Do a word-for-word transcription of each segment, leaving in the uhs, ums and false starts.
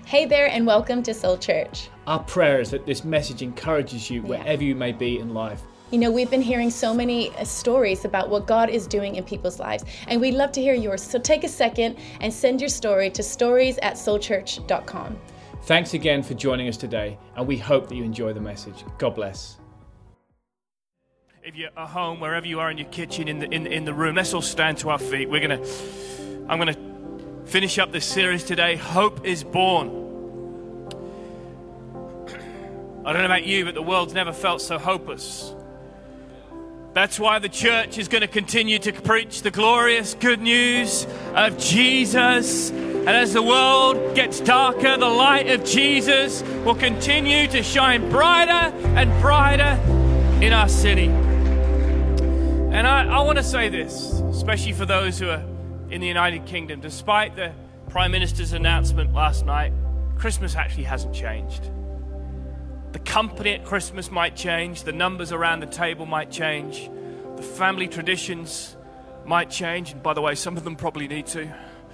Hey there, and welcome to Soul Church. Our prayer is that this message encourages you wherever you may be in life. You know, we've been hearing so many uh, stories about what God is doing in people's lives, and we'd love to hear yours. So take a second and send your story to stories at soul church dot com. Thanks again for joining us today, and we hope that you enjoy the message. God bless. If you're at home, wherever you are in your kitchen, in the in, in the room, let's all stand to our feet. We're gonna, I'm gonna finish up this series today. Hope is born. I don't know about you, but the world's never felt so hopeless. That's why the church is going to continue to preach the glorious good news of Jesus. And as the world gets darker, the light of Jesus will continue to shine brighter and brighter in our city. And I, I want to say this, especially for those who are in the United Kingdom. Despite the Prime Minister's announcement last night, Christmas actually hasn't changed. The company at Christmas might change. The numbers around the table might change. The family traditions might change. And by the way, some of them probably need to.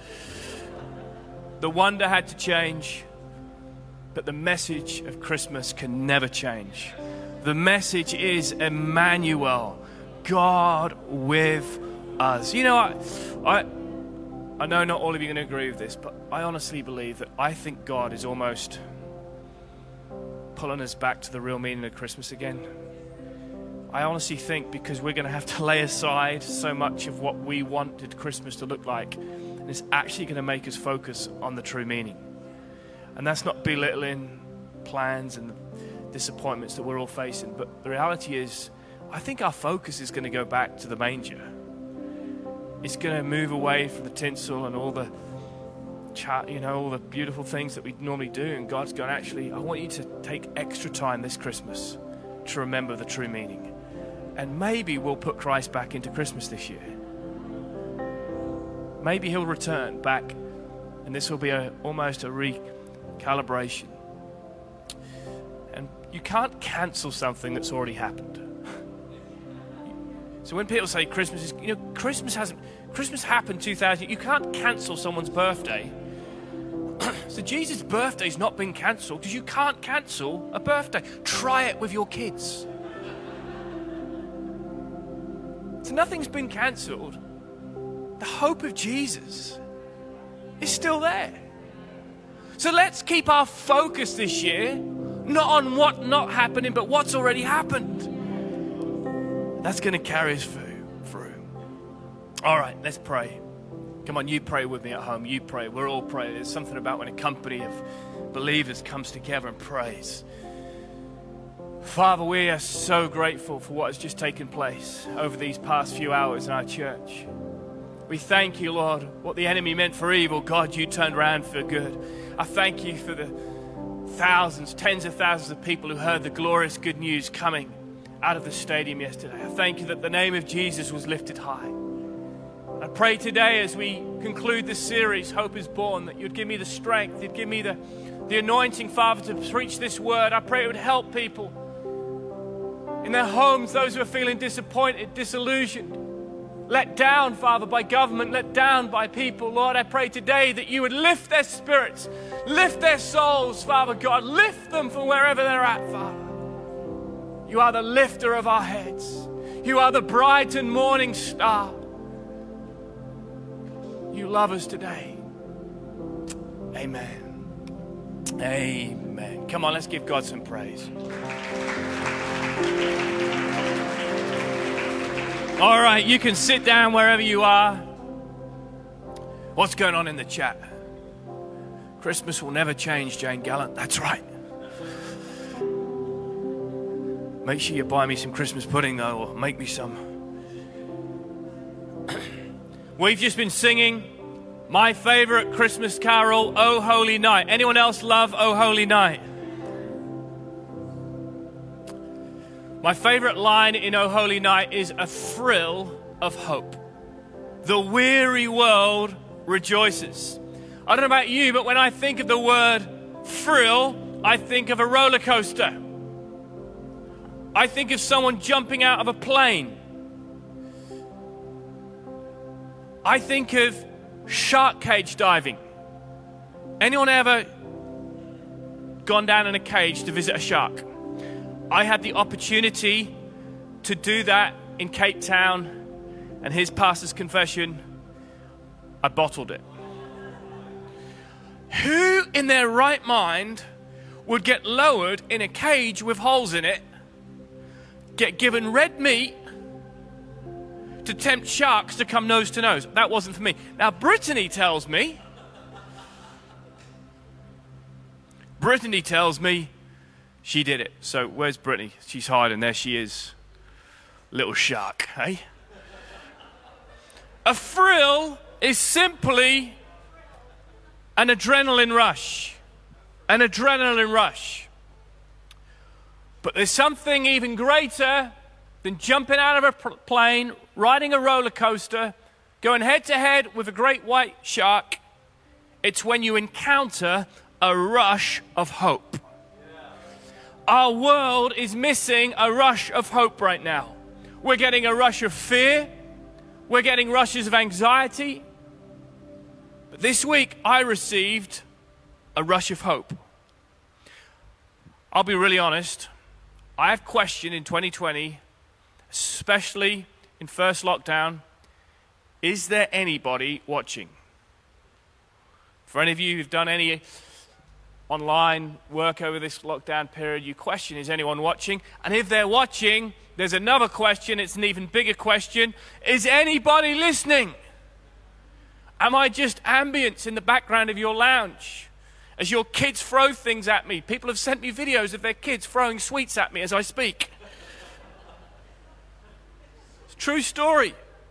The wonder had to change. But the message of Christmas can never change. The message is Emmanuel, God with us. You know, I, I, I know not all of you are going to agree with this, but I honestly believe that I think God is almost pulling us back to the real meaning of Christmas again. I honestly think because we're going to have to lay aside so much of what we wanted Christmas to look like, and it's actually going to make us focus on the true meaning. And that's not belittling plans and the disappointments that we're all facing, but the reality is, I think our focus is going to go back to the manger. It's going to move away from the tinsel and all the chat, you know, all the beautiful things that we normally do, and God's going, actually, I want you to take extra time this Christmas to remember the true meaning. And maybe we'll put Christ back into Christmas this year. Maybe he'll return back, and this will be a, almost a recalibration. And you can't cancel something that's already happened. So when people say Christmas is, you know, Christmas hasn't, Christmas happened two thousand, you can't cancel someone's birthday. So Jesus' birthday's not been cancelled because you can't cancel a birthday. Try it with your kids. So nothing's been cancelled. The hope of Jesus is still there. So let's keep our focus this year, not on what not happening, but what's already happened. That's going to carry us through. through. All right, let's pray. Come on, you pray with me at home. You pray. We're all praying. There's something about when a company of believers comes together and prays. Father, we are so grateful for what has just taken place over these past few hours in our church. We thank you, Lord, what the enemy meant for evil, God, you turned around for good. I thank you for the thousands, tens of thousands of people who heard the glorious good news coming out of the stadium yesterday. I thank you that the name of Jesus was lifted high. I pray today as we conclude this series, Hope is Born, that you'd give me the strength, you'd give me the, the anointing, Father, to preach this word. I pray it would help people in their homes, those who are feeling disappointed, disillusioned, let down, Father, by government, let down by people. Lord, I pray today that you would lift their spirits, lift their souls, Father God, lift them from wherever they're at, Father. You are the lifter of our heads. You are the bright and morning star. You love us today. Amen. Amen. Come on, let's give God some praise. All right, you can sit down wherever you are. What's going on in the chat? Christmas will never change, Jane Gallant. That's right. Make sure you buy me some Christmas pudding, though, or make me some. We've just been singing my favorite Christmas carol, O Holy Night. Anyone else love O Holy Night? My favorite line in O Holy Night is a thrill of hope. The weary world rejoices. I don't know about you, but when I think of the word thrill, I think of a roller coaster. I think of someone jumping out of a plane. I think of shark cage diving. Anyone ever gone down in a cage to visit a shark. I had the opportunity to do that in Cape Town, and his pastor's confession, I bottled it. Who in their right mind would get lowered in a cage with holes in it, get given red meat to tempt sharks to come nose to nose? That wasn't for me. Now, Brittany tells me, Brittany tells me she did it. So where's Brittany? She's hiding. There she is. Little shark, eh? A thrill is simply an adrenaline rush. An adrenaline rush. But there's something even greater than jumping out of a pl- plane, riding a roller coaster, going head to head with a great white shark. It's when you encounter a rush of hope. Our world is missing a rush of hope right now. We're getting a rush of fear. We're getting rushes of anxiety. But this week, I received a rush of hope. I'll be really honest. I have questioned in twenty twenty, especially in first lockdown, is there anybody watching? For any of you who've done any online work over this lockdown period, you question, is anyone watching? And if they're watching, there's another question. It's an even bigger question. Is anybody listening? Am I just ambience in the background of your lounge as your kids throw things at me? People have sent me videos of their kids throwing sweets at me as I speak. It's a true story.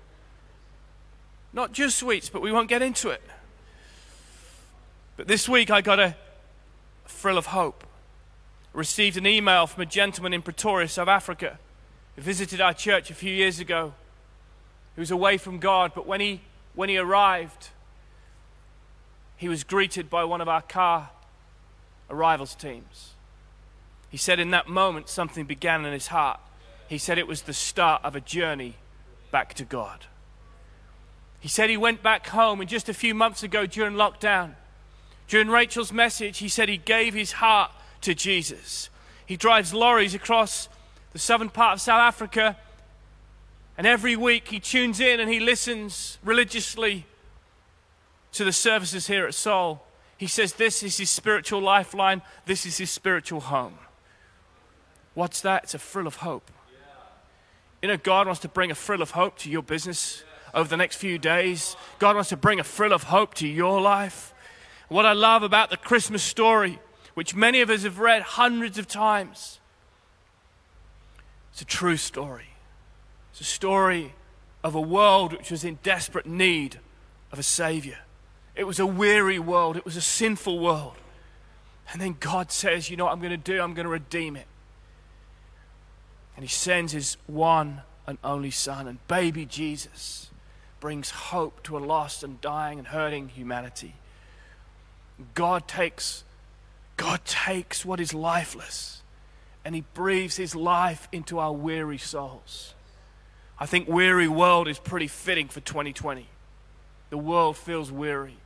Not just sweets, but we won't get into it. But this week I got a thrill of hope. I received an email from a gentleman in Pretoria, South Africa, who visited our church a few years ago. He was away from God, but when he when he arrived, he was greeted by one of our car arrivals teams. He said in that moment something began in his heart. He said it was the start of a journey back to God. He said he went back home, and just a few months ago during lockdown, during Rachel's message, he said he gave his heart to Jesus. He drives lorries across the southern part of South Africa, and every week he tunes in and he listens religiously to the services here at Soul. He says this is his spiritual lifeline. This is his spiritual home. What's that? It's a thrill of hope. You know, God wants to bring a thrill of hope to your business over the next few days. God wants to bring a thrill of hope to your life. What I love about the Christmas story, which many of us have read hundreds of times, it's a true story. It's a story of a world which was in desperate need of a Savior. It was a weary world. It was a sinful world. And then God says, you know what I'm going to do? I'm going to redeem it. And he sends his one and only Son. And baby Jesus brings hope to a lost and dying and hurting humanity. God takes, God takes what is lifeless and he breathes his life into our weary souls. I think weary world is pretty fitting for twenty twenty. The world feels weary.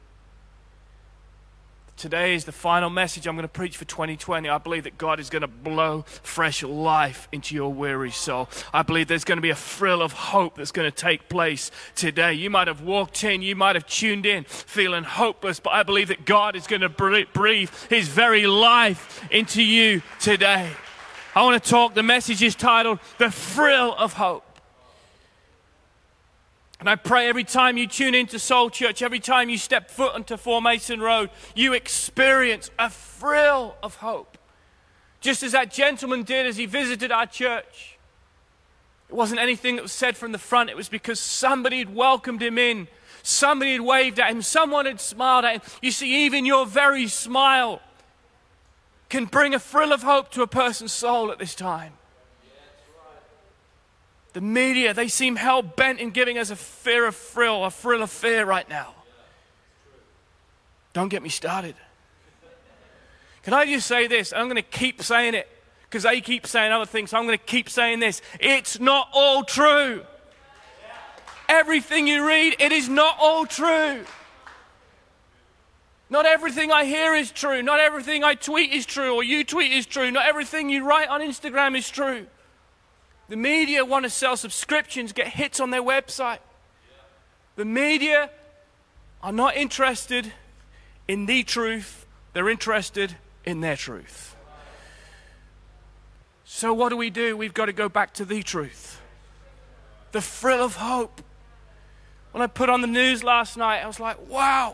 Today is the final message I'm going to preach for twenty twenty. I believe that God is going to blow fresh life into your weary soul. I believe there's going to be a thrill of hope that's going to take place today. You might have walked in, you might have tuned in feeling hopeless, but I believe that God is going to breathe his very life into you today. I want to talk, the message is titled, The Thrill of Hope. And I pray every time you tune into Soul Church, every time you step foot onto Formation Road, you experience a thrill of hope. Just as that gentleman did as he visited our church. It wasn't anything that was said from the front. It was because somebody had welcomed him in. Somebody had waved at him. Someone had smiled at him. You see, even your very smile can bring a thrill of hope to a person's soul at this time. The media, they seem hell-bent in giving us a fear of thrill, a thrill of fear right now. Don't get me started. Can I just say this? I'm going to keep saying it because they keep saying other things, so I'm going to keep saying this. It's not all true. Everything you read, it is not all true. Not everything I hear is true. Not everything I tweet is true, or you tweet is true. Not everything you write on Instagram is true. The media want to sell subscriptions, get hits on their website. The media are not interested in the truth. They're interested in their truth. So what do we do? We've got to go back to the truth. The thrill of hope. When I put on the news last night, I was like, wow.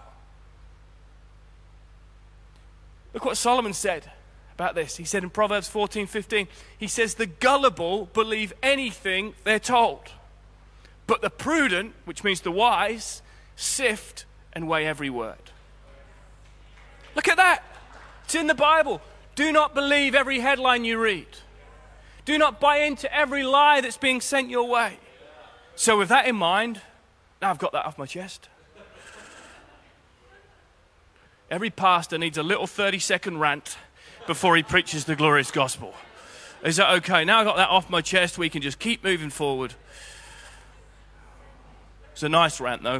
Look what Solomon said about this. He said in Proverbs fourteen fifteen, he says, the gullible believe anything they're told, but the prudent, which means the wise, sift and weigh every word. Look at that. It's in the Bible. Do not believe every headline you read. Do not buy into every lie that's being sent your way. So with that in mind, now I've got that off my chest. Every pastor needs a little thirty-second rant before he preaches the glorious gospel. Is that okay? Now I've got that off my chest, we can just keep moving forward. It's a nice rant, though.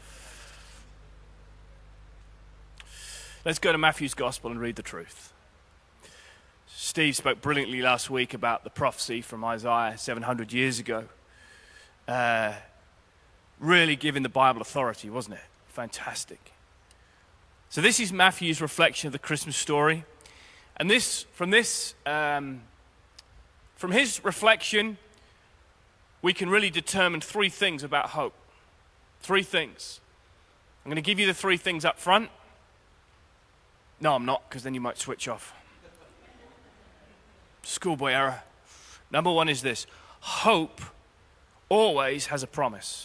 Let's go to Matthew's gospel and read the truth. Steve spoke brilliantly last week about the prophecy from Isaiah seven hundred years ago. Uh, really giving the Bible authority, wasn't it? Fantastic. So this is Matthew's reflection of the Christmas story. And this, from this, um, from his reflection, we can really determine three things about hope. Three things. I'm going to give you the three things up front. No, I'm not, because then you might switch off. Schoolboy error. Number one is this. Hope always has a promise.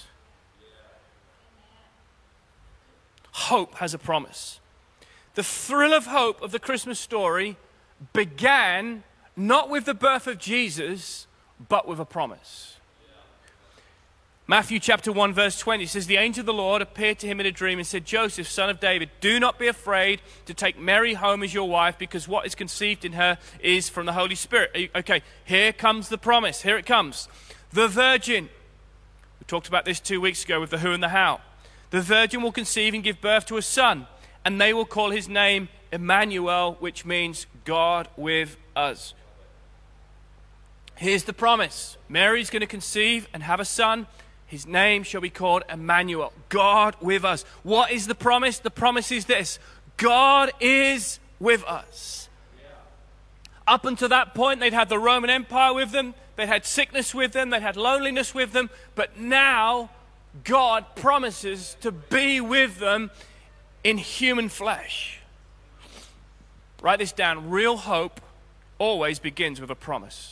Hope has a promise. The thrill of hope of the Christmas story began not with the birth of Jesus, but with a promise. Matthew chapter one verse twenty says, the angel of the Lord appeared to him in a dream and said, Joseph, son of David, do not be afraid to take Mary home as your wife, because what is conceived in her is from the Holy Spirit. Okay, here comes the promise. Here it comes. The virgin. We talked about this two weeks ago with the who and the how. The virgin will conceive and give birth to a son, and they will call his name Emmanuel, which means God with us. Here's the promise. Mary's going to conceive and have a son. His name shall be called Emmanuel, God with us. What is the promise? The promise is this. God is with us. Yeah. Up until that point, they'd had the Roman Empire with them. They'd had sickness with them. They'd had loneliness with them. But now, God promises to be with them in human flesh. Write this down. Real hope always begins with a promise.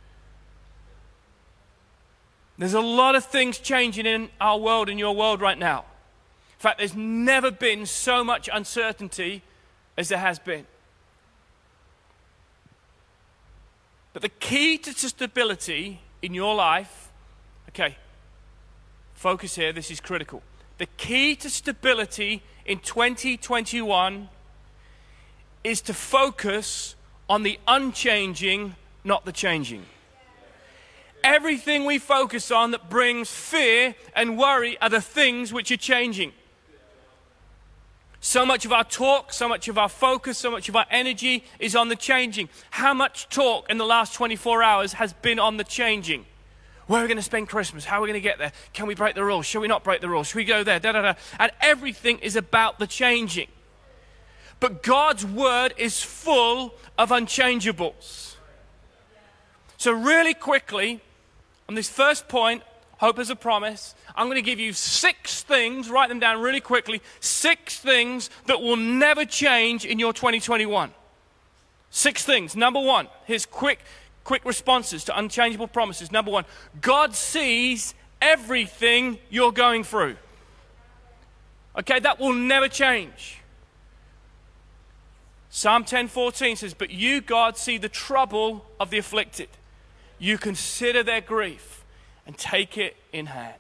There's a lot of things changing in our world, in your world right now. In fact, there's never been so much uncertainty as there has been. But the key to stability in your life, okay, focus here, this is critical. The key to stability in twenty twenty-one is to focus on the unchanging, not the changing. Everything we focus on that brings fear and worry are the things which are changing. So much of our talk, so much of our focus, so much of our energy is on the changing. How much talk in the last twenty-four hours has been on the changing? Where are we going to spend Christmas? How are we going to get there? Can we break the rules? Shall we not break the rules? Shall we go there? Da, da, da. And everything is about the changing. But God's word is full of unchangeables. So really quickly, on this first point, hope as a promise, I'm going to give you six things, write them down really quickly, six things that will never change in your twenty twenty-one. Six things. Number one, here's quick, quick responses to unchangeable promises. Number one, God sees everything you're going through. Okay, that will never change. Psalm ten fourteen says, but you, God, see the trouble of the afflicted. You consider their grief and take it in hand.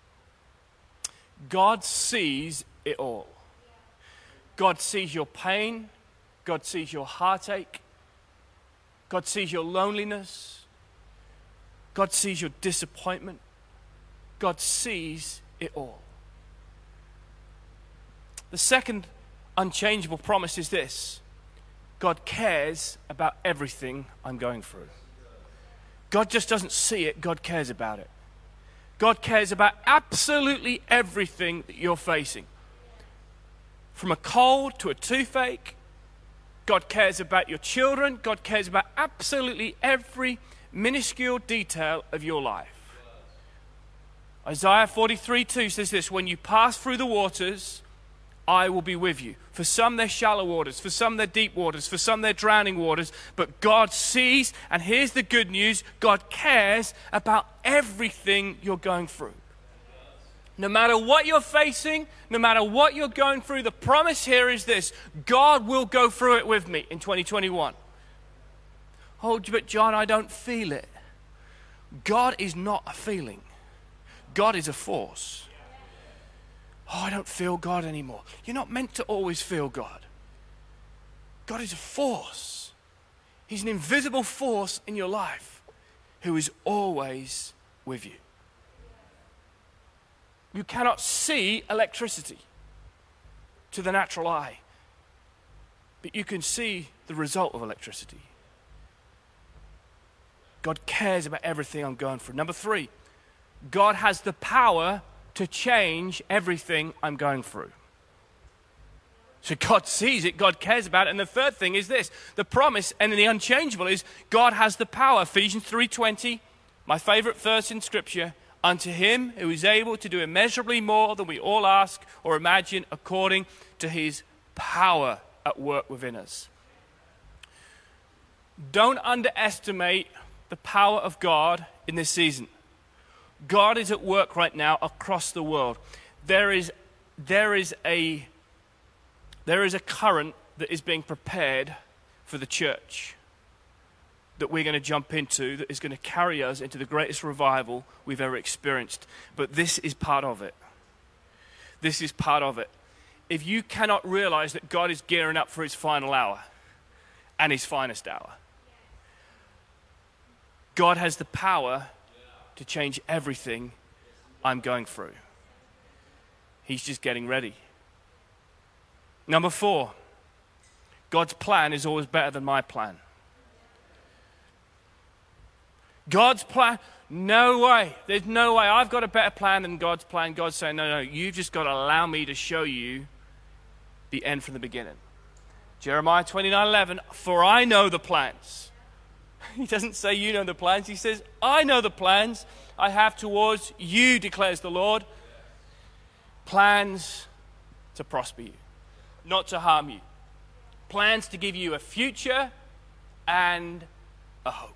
God sees it all. God sees your pain. God sees your heartache. God sees your loneliness. God sees your disappointment. God sees it all. The second unchangeable promise is this: God cares about everything I'm going through. God just doesn't see it, God cares about it. God cares about absolutely everything that you're facing. From a cold to a toothache, God cares about your children. God cares about absolutely every minuscule detail of your life. Isaiah forty-three two says this: when you pass through the waters, I will be with you. For some they're shallow waters, for some they're deep waters, for some they're drowning waters. But God sees, and here's the good news: God cares about everything you're going through. No matter what you're facing, no matter what you're going through, the promise here is this: God will go through it with me in twenty twenty-one. Oh, but John, I don't feel it. God is not a feeling. God is a force. Oh, I don't feel God anymore. You're not meant to always feel God. God is a force. He's an invisible force in your life who is always with you. You cannot see electricity to the natural eye, but you can see the result of electricity. God cares about everything I'm going through. Number three, God has the power to change everything I'm going through. So God sees it, God cares about it. And the third thing is this: the promise and the unchangeable is God has the power. Ephesians three twenty, my favorite verse in Scripture: unto him who is able to do immeasurably more than we all ask or imagine, according to his power at work within us. Don't underestimate the power of God in this season. God is at work right now across the world. There is, there is a, there is a current that is being prepared for the church that we're going to jump into, that is going to carry us into the greatest revival we've ever experienced. But this is part of it. This is part of it. If you cannot realize that God is gearing up for his final hour and his finest hour, God has the power to change everything I'm going through. He's just getting ready. Number four, God's plan is always better than my plan. God's plan, no way. There's no way. I've got a better plan than God's plan. God's saying, no, no, you've just got to allow me to show you the end from the beginning. Jeremiah twenty-nine eleven, for I know the plans. He doesn't say you know the plans. He says, I know the plans I have towards you, declares the Lord. Plans to prosper you, not to harm you. Plans to give you a future and a hope.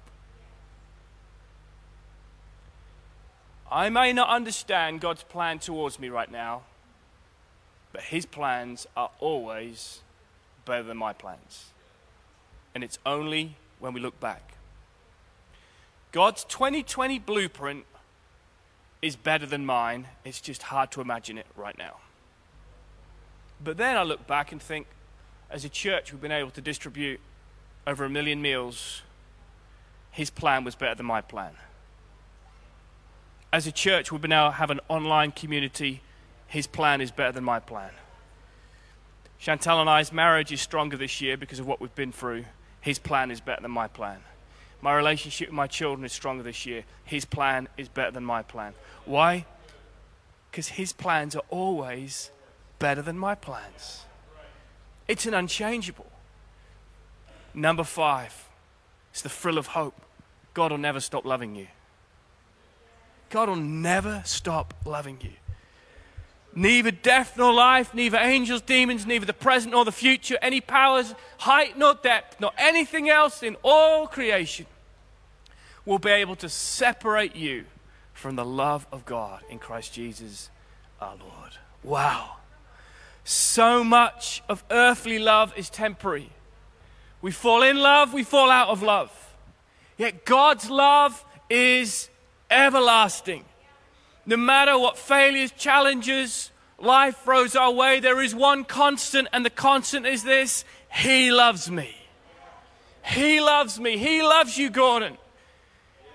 I may not understand God's plan towards me right now, but his plans are always better than my plans. And it's only when we look back. God's twenty twenty blueprint is better than mine. It's just hard to imagine it right now. But then I look back and think, as a church, we've been able to distribute over a million meals. His plan was better than my plan. As a church, we've been able to have an online community. His plan is better than my plan. Chantal and I's marriage is stronger this year because of what we've been through. His plan is better than my plan. My relationship with my children is stronger this year. His plan is better than my plan. Why? Because his plans are always better than my plans. It's an unchangeable. Number five, it's the thrill of hope. God will never stop loving you. God will never stop loving you. Neither death nor life, neither angels, demons, neither the present nor the future, any powers, height nor depth, nor anything else in all creation will be able to separate you from the love of God in Christ Jesus our Lord. Wow. So much of earthly love is temporary. We fall in love, we fall out of love. Yet God's love is everlasting. No matter what failures, challenges, life throws our way, there is one constant, and the constant is this: he loves me. He loves me. He loves you, Gordon.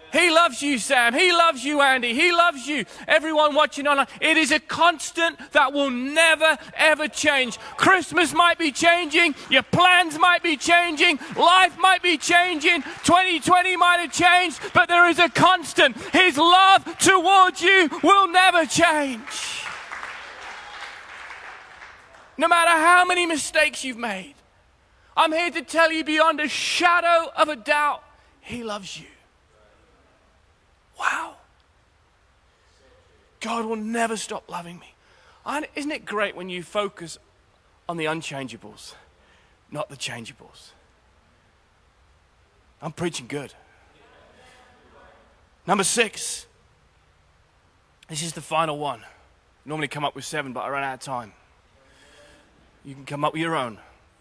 He loves you, Sam. He loves you, Andy. He loves you. Everyone watching online. It is a constant that will never, ever change. Christmas might be changing. Your plans might be changing. Life might be changing. twenty twenty might have changed. But there is a constant. His love towards you will never change. No matter how many mistakes you've made, I'm here to tell you beyond a shadow of a doubt, He loves you. Wow. God will never stop loving me. And isn't it great when you focus on the unchangeables, not the changeables? I'm preaching good. Number six. This is the final one. Normally come up with seven, but I ran out of time. You can come up with your own.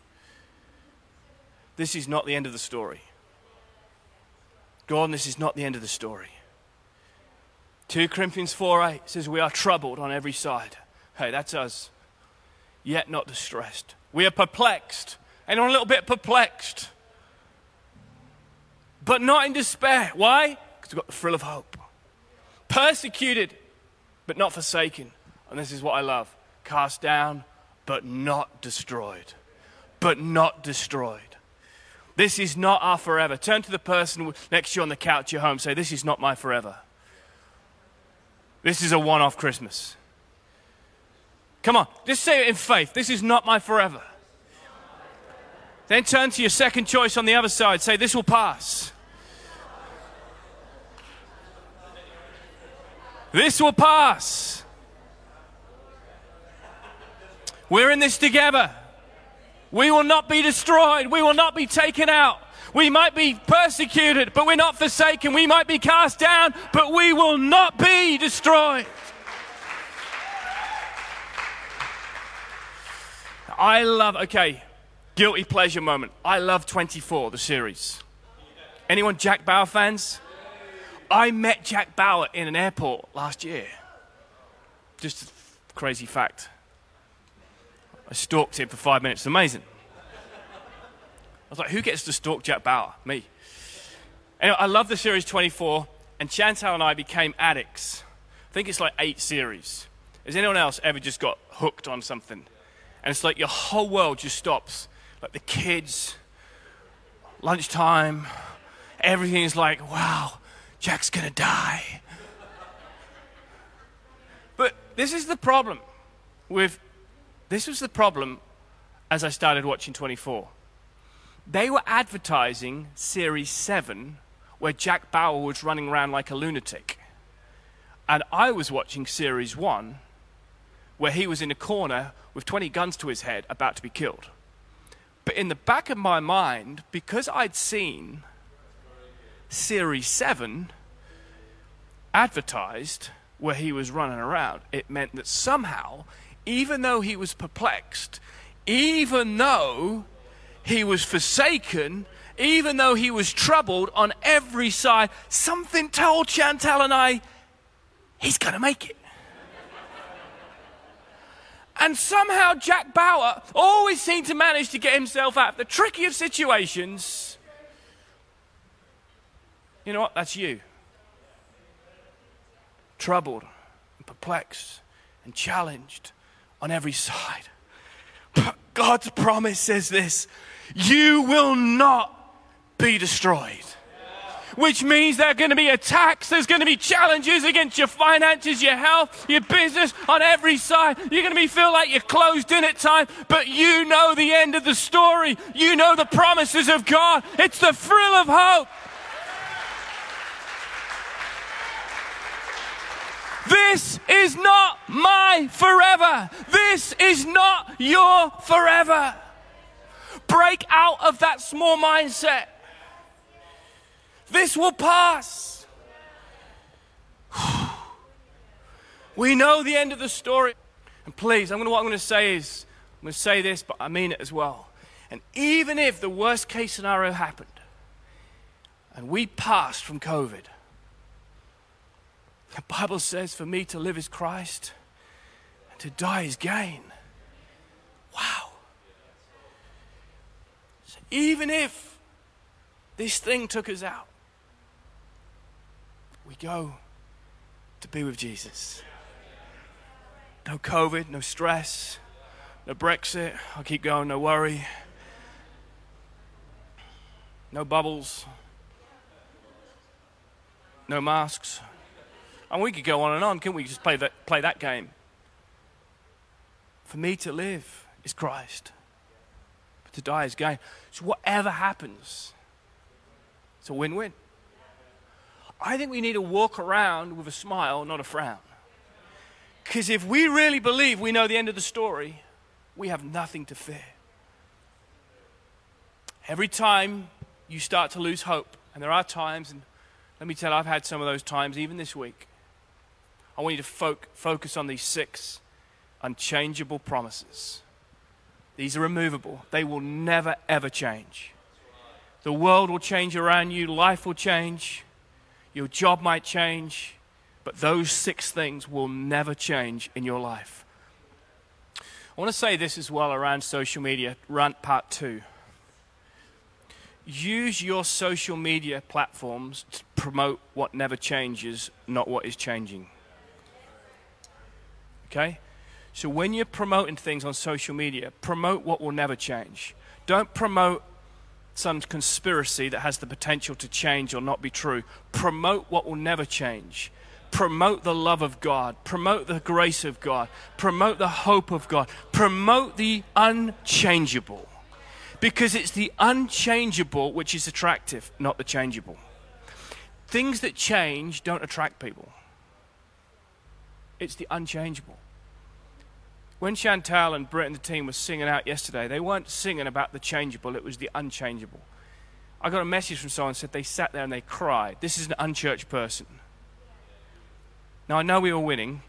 This is not the end of the story. God, this is not the end of the story. Second Corinthians four eight says we are troubled on every side. Hey, that's us. Yet not distressed. We are perplexed. Anyone a little bit perplexed? But not in despair. Why? Because we've got the thrill of hope. Persecuted, but not forsaken. And this is what I love. Cast down, but not destroyed. But not destroyed. This is not our forever. Turn to the person next to you on the couch at home. Say, this is not my forever. This is a one-off Christmas. Come on, just say it in faith. This is not my forever. Then turn to your second choice on the other side. Say, this will pass. This will pass. We're in this together. We will not be destroyed. We will not be taken out. We might be persecuted, but we're not forsaken. We might be cast down, but we will not be destroyed. I love, okay, guilty pleasure moment. I love twenty-four, the series. Anyone Jack Bauer fans? I met Jack Bauer in an airport last year. Just a crazy fact. I stalked him for five minutes. It's amazing. I was like, who gets to stalk Jack Bauer? Me. Anyway, I love the series twenty-four, and Chantal and I became addicts. I think it's like eight series. Has anyone else ever just got hooked on something? And it's like your whole world just stops. Like the kids, lunchtime, everything is like, wow, Jack's gonna die. But this is the problem with, this was the problem as I started watching twenty-four. They were advertising Series seven, where Jack Bauer was running around like a lunatic. And I was watching Series one, where he was in a corner with twenty guns to his head, about to be killed. But in the back of my mind, because I'd seen Series seven advertised, where he was running around, it meant that somehow, even though he was perplexed, even though he was forsaken, even though he was troubled on every side, something told Chantal and I, he's going to make it. And somehow Jack Bauer always seemed to manage to get himself out of the trickiest situations. You know what? That's you. Troubled and perplexed and challenged on every side. But God's promise says this: you will not be destroyed. Which means there are going to be attacks, there's going to be challenges against your finances, your health, your business, on every side. You're going to be feel like you're closed in at times, but you know the end of the story. You know the promises of God. It's the thrill of hope. This is not my forever. This is not your forever. Break out of that small mindset. This will pass. We know the end of the story. And please, I'm gonna, what I'm going to say is, I'm going to say this, but I mean it as well. And even if the worst case scenario happened, and we passed from COVID, the Bible says for me to live is Christ, and to die is gain. Wow. So even if this thing took us out, we go to be with Jesus. No COVID, no stress, no Brexit. I'll keep going, no worry. No bubbles. No masks. And we could go on and on, couldn't we? Just play that, play that game. For me to live is Christ. But to die is gain. So whatever happens, it's a win-win. I think we need to walk around with a smile, not a frown. Because if we really believe we know the end of the story, we have nothing to fear. Every time you start to lose hope, and there are times, and let me tell you, I've had some of those times even this week. I want you to fo- focus on these six unchangeable promises. These are immovable. They will never, ever change. The world will change around you. Life will change. Your job might change. But those six things will never change in your life. I want to say this as well around social media, rant part two. Use your social media platforms to promote what never changes, not what is changing. Okay? So when you're promoting things on social media, promote what will never change. Don't promote some conspiracy that has the potential to change or not be true. Promote what will never change. Promote the love of God. Promote the grace of God. Promote the hope of God. Promote the unchangeable. Because it's the unchangeable which is attractive, not the changeable. Things that change don't attract people. It's the unchangeable. When Chantal and Britt and the team were singing out yesterday, they weren't singing about the changeable, it was the unchangeable. I got a message from someone that said they sat there and they cried. This is an unchurched person. Now, I know we were winning,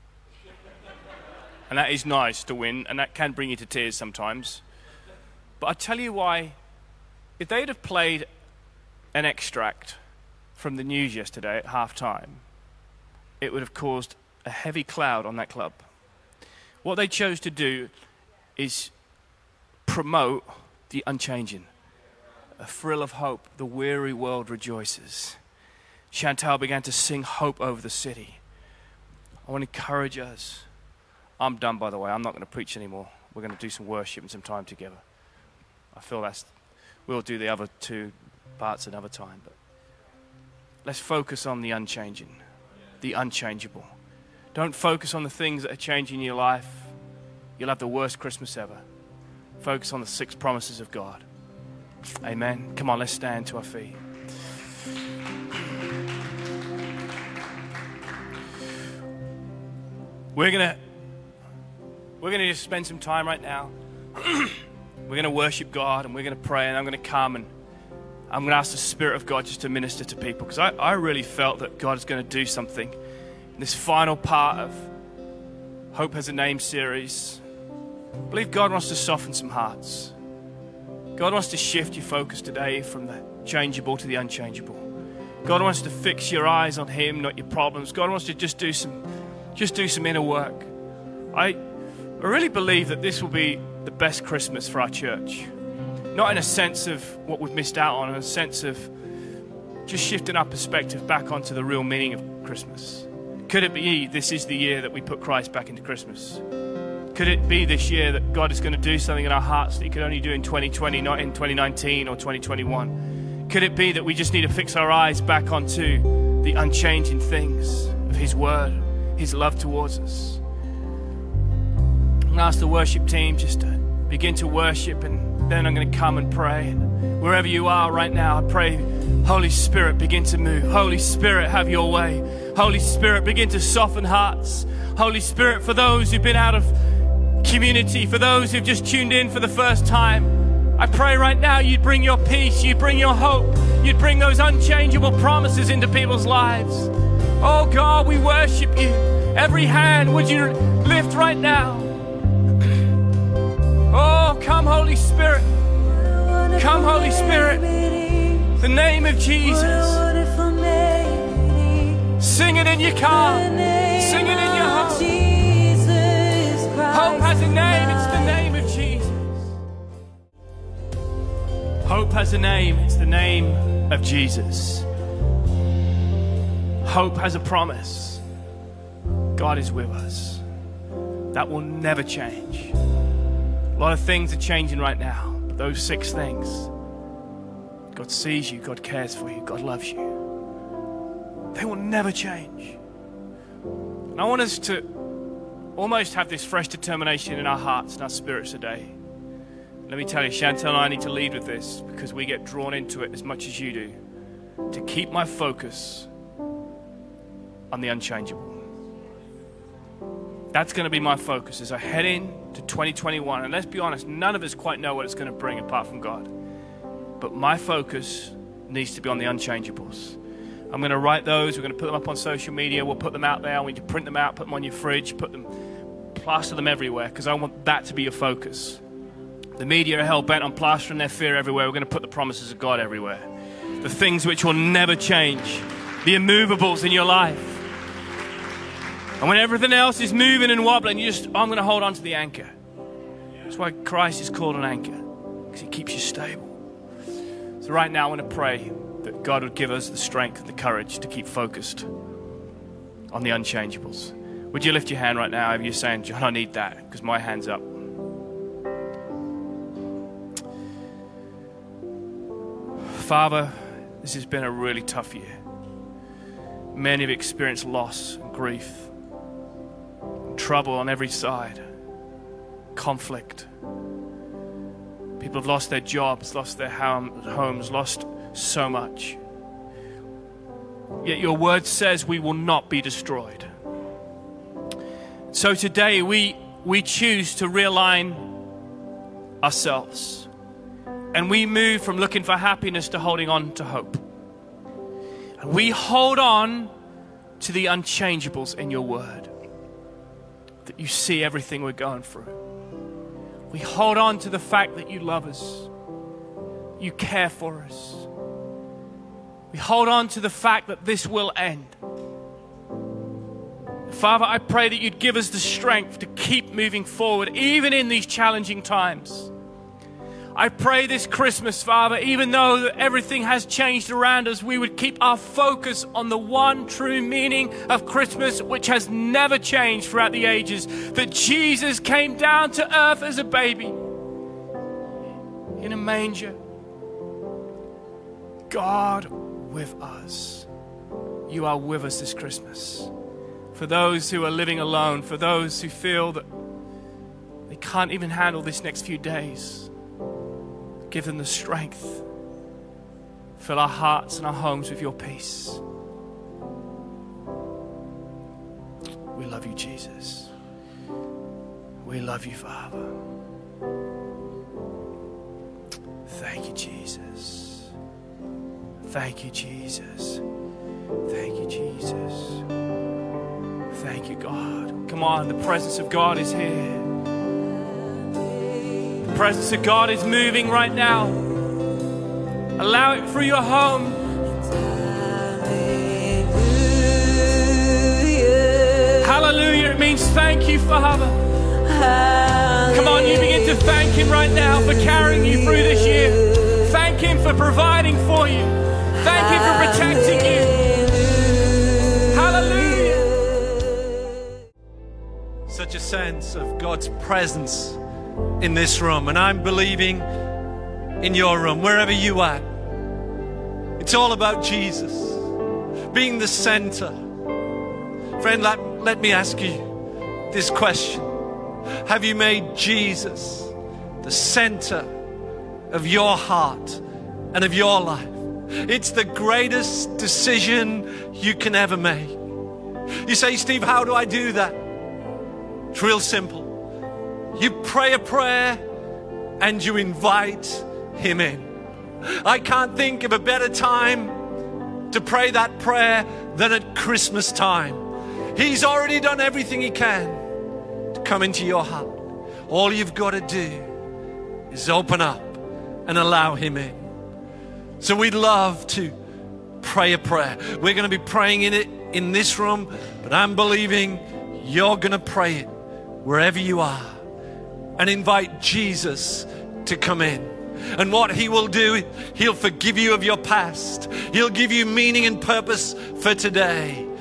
and that is nice to win, and that can bring you to tears sometimes. But I tell you why, if they'd have played an extract from the news yesterday at half-time, it would have caused a heavy cloud on that club. What they chose to do is promote the unchanging. A thrill of hope, the weary world rejoices. Chantal began to sing hope over the city. I want to encourage us. I'm done, by the way. I'm not going to preach anymore. We're going to do some worship and some time together. I feel that's, we'll do the other two parts another time. But let's focus on the unchanging, the unchangeable. Don't focus on the things that are changing your life. You'll have the worst Christmas ever. Focus on the six promises of God. Amen. Come on, let's stand to our feet. We're gonna we're gonna just spend some time right now. We're gonna worship God and we're gonna pray, and I'm gonna come and I'm gonna ask the Spirit of God just to minister to people, because I, I really felt that God is gonna do something. This final part of Hope Has a Name series, I believe God wants to soften some hearts. God wants to shift your focus today from the changeable to the unchangeable. God wants to fix your eyes on Him, not your problems. God wants to just do some, just do some inner work. I, I really believe that this will be the best Christmas for our church. Not in a sense of what we've missed out on, in a sense of just shifting our perspective back onto the real meaning of Christmas. Could it be this is the year that we put Christ back into Christmas? Could it be this year that God is going to do something in our hearts that He could only do in twenty twenty, not in twenty nineteen or twenty twenty-one? Could it be that we just need to fix our eyes back onto the unchanging things of His Word, His love towards us? I'm going to ask the worship team just to begin to worship, and then I'm going to come and pray. And wherever you are right now, I pray, Holy Spirit, begin to move. Holy Spirit, have your way. Holy Spirit, begin to soften hearts. Holy Spirit, for those who've been out of community, for those who've just tuned in for the first time, I pray right now you'd bring your peace, you'd bring your hope, you'd bring those unchangeable promises into people's lives. Oh God, we worship you. Every hand would you lift right now? Oh, come Holy Spirit. Come Holy Spirit. The name of Jesus. Sing it in your car. Sing it in your home. Hope has a name. It's the name of Jesus. Hope has a name. It's the name of Jesus. hope has a promise. God is with us. That will never change. A lot of things are changing right now, but those six things, God sees you, God cares for you, God loves you. They will never change. And I want us to almost have this fresh determination in our hearts and our spirits today. Let me tell you, Chantel and I need to lead with this because we get drawn into it as much as you do. To keep my focus on the unchangeable. That's going to be my focus as I head into twenty twenty-one. And let's be honest, none of us quite know what it's going to bring apart from God. But my focus needs to be on the unchangeables. I'm going to write those. We're going to put them up on social media. We'll put them out there. I want you to print them out, put them on your fridge, put them, plaster them everywhere, because I want that to be your focus. The media are hell-bent on plastering their fear everywhere. We're going to put the promises of God everywhere. The things which will never change. The immovables in your life. And when everything else is moving and wobbling, you just, I'm going to hold on to the anchor. That's why Christ is called an anchor, because he keeps you stable. So right now I want to pray that God would give us the strength and the courage to keep focused on the unchangeables. Would you lift your hand right now if you're saying, John, I need that, because my hand's up. Father, this has been a really tough year. Many have experienced loss and grief, trouble on every side, conflict. People have lost their jobs, lost their homes, lost so much. Yet your word says we will not be destroyed. So today we, we choose to realign ourselves. And we move from looking for happiness to holding on to hope. And we hold on to the unchangeables in your word. That you see everything we're going through. We hold on to the fact that you love us. You care for us. We hold on to the fact that this will end. Father, I pray that you'd give us the strength to keep moving forward, even in these challenging times. I pray this Christmas, Father, even though everything has changed around us, we would keep our focus on the one true meaning of Christmas, which has never changed throughout the ages, that Jesus came down to earth as a baby in a manger. God with us. You are with us this Christmas. For those who are living alone, for those who feel that they can't even handle this next few days, give them the strength. Fill our hearts and our homes with your peace. We love you, Jesus. We love you, Father. Thank you, Jesus. Thank you, Jesus. Thank you, Jesus. Thank you, God. Come on, the presence of God is here. The presence of God is moving right now. Allow it through your home. Hallelujah. It means thank you, Father. Come on, you begin to thank him right now for carrying you through this year. Thank him for providing for you. Thank him for protecting you. Hallelujah. Such a sense of God's presence in this room, and I'm believing in your room, wherever you are. It's all about Jesus being the center. Friend, let, let me ask you this question. Have you made Jesus the center of your heart and of your life? It's the greatest decision you can ever make. You say, Steve, how do I do that? It's real simple. You pray a prayer and you invite him in. I can't think of a better time to pray that prayer than at Christmas time. He's already done everything he can to come into your heart. All you've got to do is open up and allow him in. So we'd love to pray a prayer. We're going to be praying in it in this room, but I'm believing you're going to pray it wherever you are and invite Jesus to come in. And what he will do, he'll forgive you of your past. He'll give you meaning and purpose for today.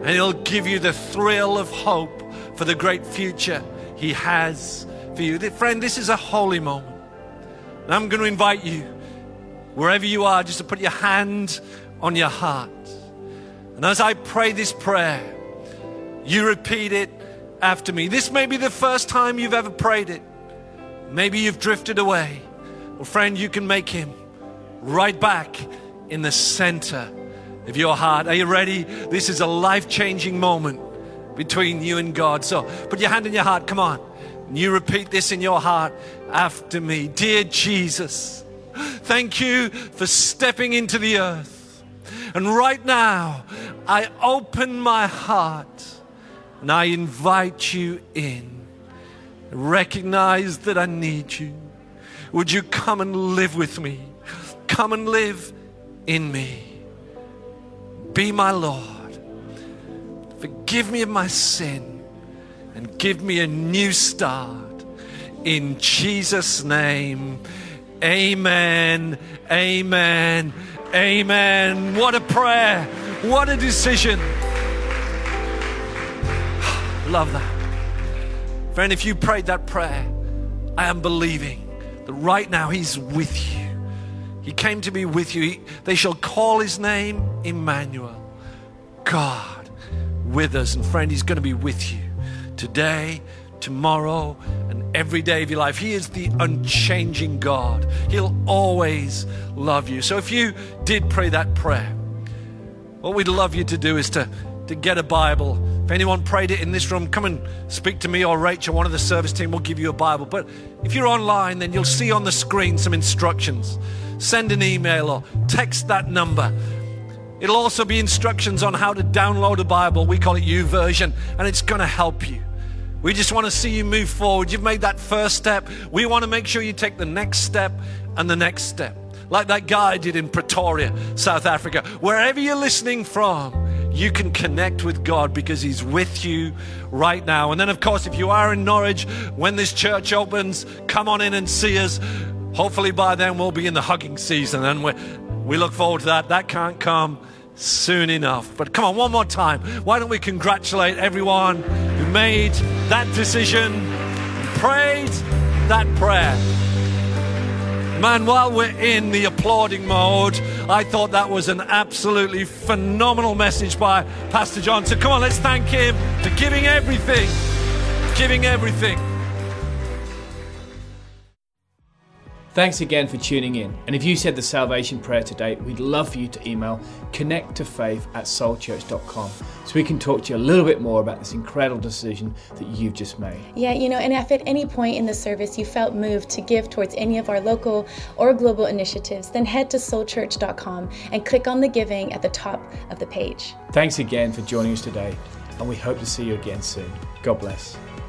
And He'll give you the thrill of hope for the great future He has for you. Friend, this is a holy moment. And I'm going to invite you, wherever you are, just to put your hand on your heart. And as I pray this prayer, you repeat it after me. This may be the first time you've ever prayed it. Maybe you've drifted away. Well, friend, you can make Him right back in the center of your heart. Are you ready? This is a life-changing moment between you and God. So put your hand in your heart. Come on. And you repeat this in your heart after me. Dear Jesus, thank you for stepping into the earth. And right now, I open my heart and I invite you in. Recognize that I need you. Would you come and live with me? Come and live in me. Be my Lord. Forgive me of my sin and give me a new start. In Jesus' name, amen, amen, amen. What a prayer. What a decision. Love that. Friend, if you prayed that prayer, I am believing that right now He's with you. He came to be with you. He, they shall call His name Emmanuel, God with us. And friend, He's going to be with you today, tomorrow, and every day of your life. He is the unchanging God. He'll always love you. So if you did pray that prayer, what we'd love you to do is to, to get a Bible. If anyone prayed it in this room, come and speak to me or Rachel, one of the service team will give you a Bible. But if you're online, then you'll see on the screen some instructions. Send an email or text that number. It'll also be instructions on how to download a Bible. We call it YouVersion, and it's going to help you. We just want to see you move forward. You've made that first step. We want to make sure you take the next step and the next step. Like that guy did in Pretoria, South Africa. Wherever you're listening from, you can connect with God because He's with you right now. And then, of course, if you are in Norwich, when this church opens, come on in and see us. Hopefully by then we'll be in the hugging season, and we we look forward to that. That can't come soon enough. But come on, one more time. Why don't we congratulate everyone who made that decision, prayed that prayer. Man, while we're in the applauding mode, I thought that was an absolutely phenomenal message by Pastor John. So come on, let's thank him for giving everything, giving everything. Thanks again for tuning in. And if you said the salvation prayer today, we'd love for you to email connect to faith at soul church dot com so we can talk to you a little bit more about this incredible decision that you've just made. Yeah, you know, and if at any point in the service you felt moved to give towards any of our local or global initiatives, then head to soul church dot com and click on the giving at the top of the page. Thanks again for joining us today, and we hope to see you again soon. God bless.